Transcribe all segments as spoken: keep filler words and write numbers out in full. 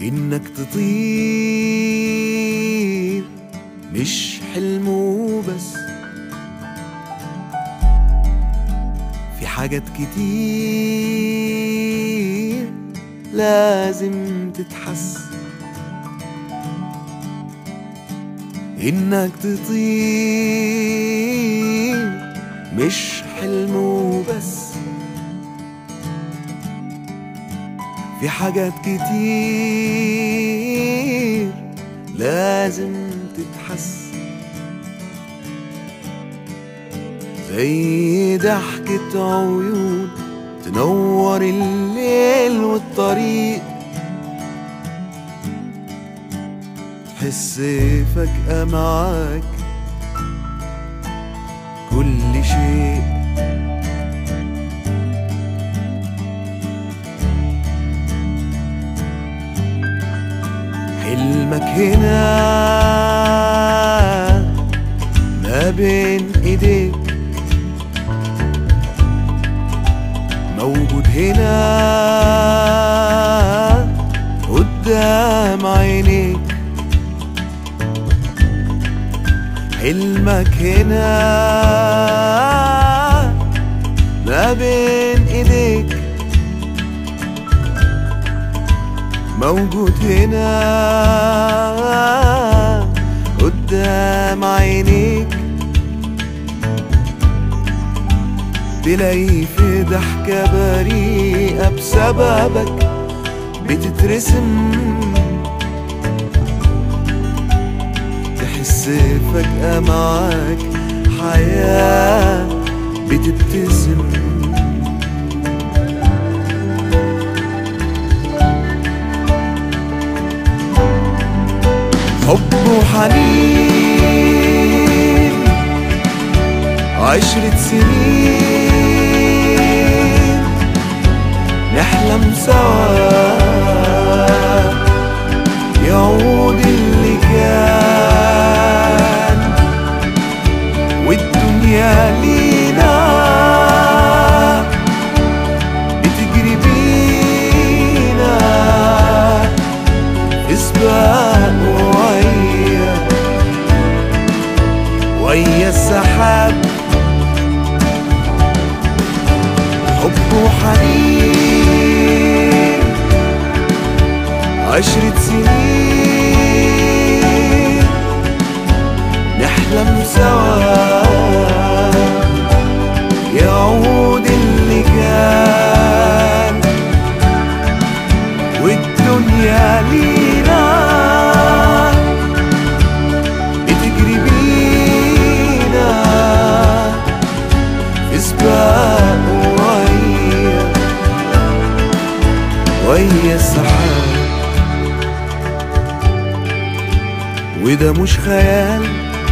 إنك تطير مش حلم وبس، في حاجات كتير لازم تتحس. إنك تطير مش حلم وبس، في حاجات كتير لازم تتحس. زي ضحكة عيون تنور الليل والطريق، تحس فجأة معاك كل شيء. حلمك هنا ما بين ايديك، موجود هنا قدام عينيك. حلمك هنا ما بين ايديك، موجود هنا قدام عينيك. تلاقي في ضحكة بريئة بسببك بتترسم، تحس فجأة معاك حياة بتبتسم. حب وحنين عشرة سنين نحلم سوا، يعود اللي كان والدنيا لينا بتجري بينا اسباق ويا ويا السحاب. حب وحنين عشرة سنين نحلم سوا، يعود اللي كان والدنيا لينا بتجري بينا في سباق ويا ويا السحاب. وده مش خيال،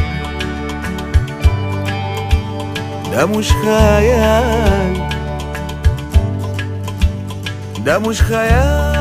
ده مش خيال، ده مش خيال.